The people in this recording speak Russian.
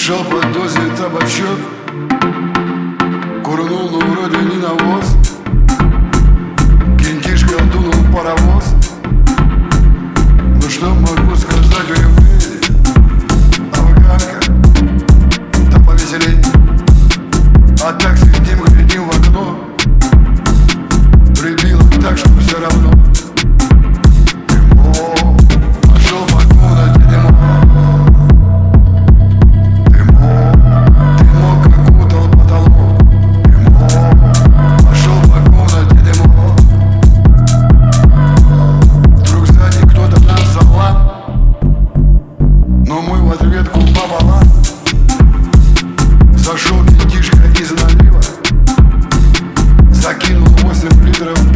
Дышал под дозой табачок, курнул, но вроде не навоз. Кентишка дунул паровоз. Ну что могу сказать, вы афганка, там повеселей. А так сидим, глядим в окно, прибило так, что все равно. Но мы в ответку пополам. Сошел кентишка из налива, закинул 8 литров